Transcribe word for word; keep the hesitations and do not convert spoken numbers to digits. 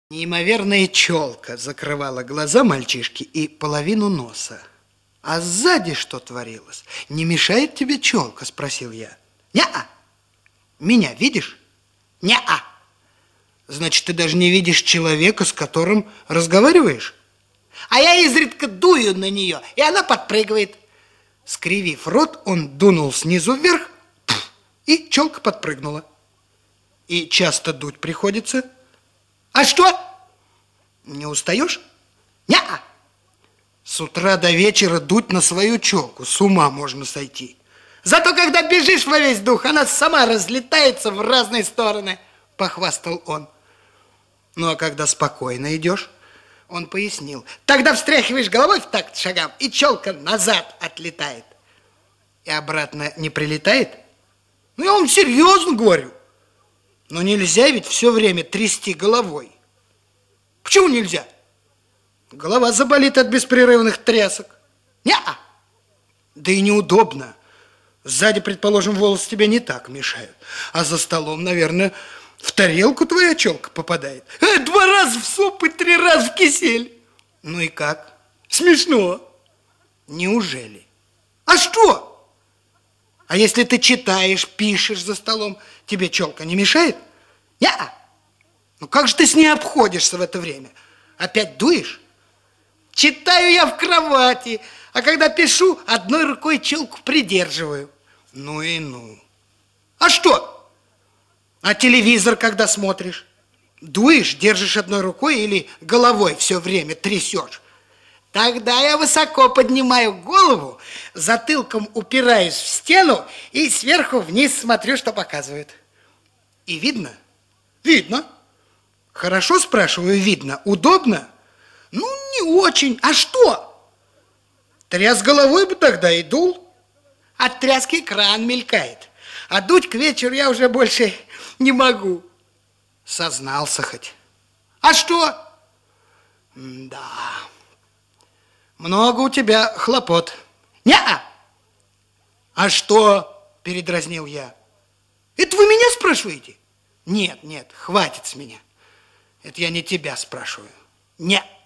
Неимоверная челка закрывала глаза мальчишки и половину носа. А сзади что творилось? Не мешает тебе челка? Спросил я. Не-а. Меня видишь? Не-а. Значит, ты даже не видишь человека, с которым разговариваешь? А я изредка дую на нее, и она подпрыгивает. Скривив рот, он дунул снизу вверх, и челка подпрыгнула. И часто дуть приходится? А что? Не устаешь? Не-а. С утра до вечера дуть на свою челку, с ума можно сойти. Зато когда бежишь во весь дух, она сама разлетается в разные стороны, похвастал он. Ну, а когда спокойно идешь, он пояснил. Тогда встряхиваешь головой в такт шагам, и челка назад отлетает. И обратно не прилетает? Ну, я вам серьезно говорю. Но нельзя ведь все время трясти головой. Почему нельзя? Голова заболит от беспрерывных трясок. Не-а. Да и неудобно. Сзади, предположим, волосы тебе не так мешают. А за столом, наверное, в тарелку твоя челка попадает. Э, два раза в суп и три раза в кисель. Ну и как? Смешно. Неужели? А что? А если ты читаешь, пишешь за столом, тебе челка не мешает? Не-а. Ну как же ты с ней обходишься в это время? Опять дуешь? Читаю я в кровати, а когда пишу, одной рукой челку придерживаю. Ну и ну. А что? А телевизор когда смотришь? Дуешь, держишь одной рукой или головой все время трясешь? Тогда я высоко поднимаю голову, затылком упираюсь в стену и сверху вниз смотрю, что показывают. И видно? Видно. Хорошо, спрашиваю, видно. Удобно? Ну, не очень. А что? Тряс головой бы тогда и дул. От тряски кран мелькает. А дуть к вечеру я уже больше не могу. Сознался хоть. А что? Да. Много у тебя хлопот. Не-а. А что? Передразнил я. Это вы меня спрашиваете? Нет, нет, хватит с меня. Это я не тебя спрашиваю. Не.